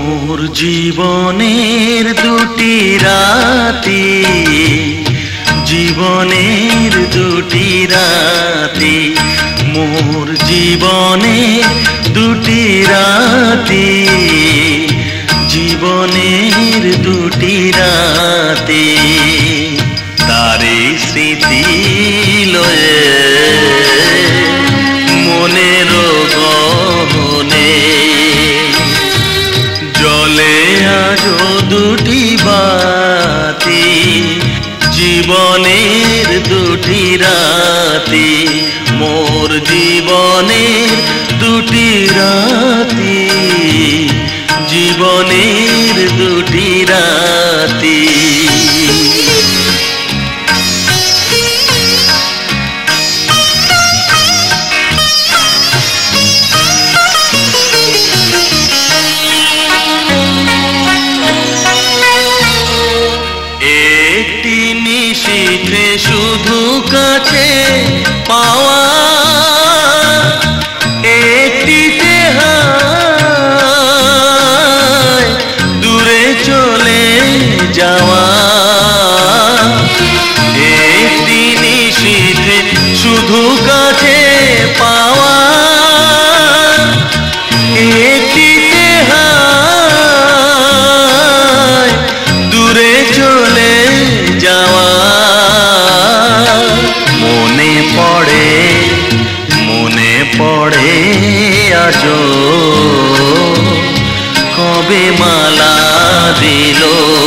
মোর জীবনের দুটি রাতি, জীবনের দুটি রাতি, মোর জীবনের দুটি রাতি, জীবনের দুটি রাতি, তারে স্মৃতি লয়ে মনের গহনে জলে আজো দুটি বাতি, জীবনের দুটি রাতি, মোর জীবনের দুটি রাতি, জীবনের দুটি রাতি। একটি নিশীথে শুধু কাছে পাওয়া, একটিতে হায় দূরে চলে যাওয়া, একটি নিশীথে শুধু কাছে পাওয়া, একটিতে হায় দূরে চলে যাওয়া। মনে পড়ে আজো কবে মালা দিল,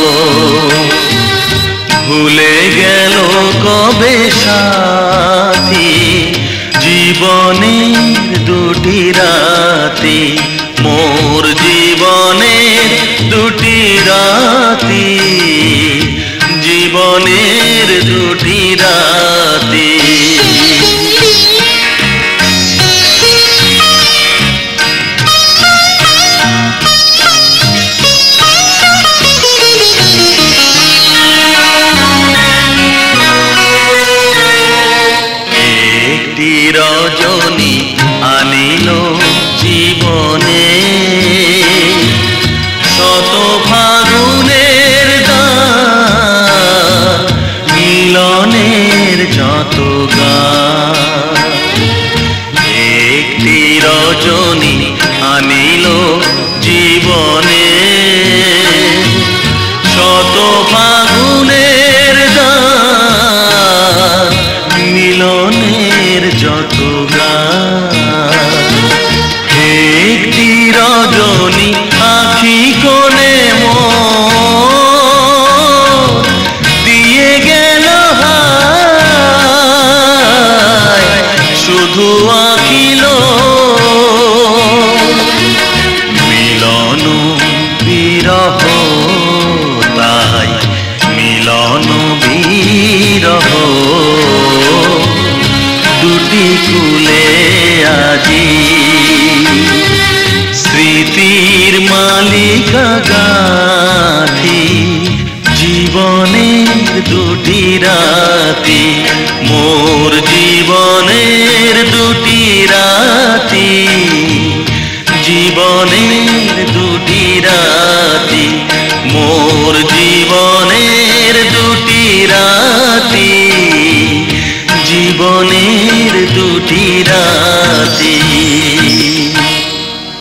ভুলে গেল কবে সাথী, জীবনের দুটি রাতি, মোর জীবনের দুটি রাতি, জীবনের দুটি রাতি। একটি রজনী আনিল জীবনে শত ফাগুনের গান, মিলনের যত গান। একটি রজনী আনিল জীবনে শত ফাগুনের গান, মিলনের যত গান। একটি রজনী আখি কোণে মন দিয়ে গেল হায়, শুধু আঁকিল মিলন বিরহ, তাই মিলন বিরহ দুটি কুলে আজি, স্মৃতির মালিকা গাথি, জীবনের দুটি রাতি, মোর জীবনের দুটি রাতি, জীবনের দুটি রাতি, মোর জীবনের দুটি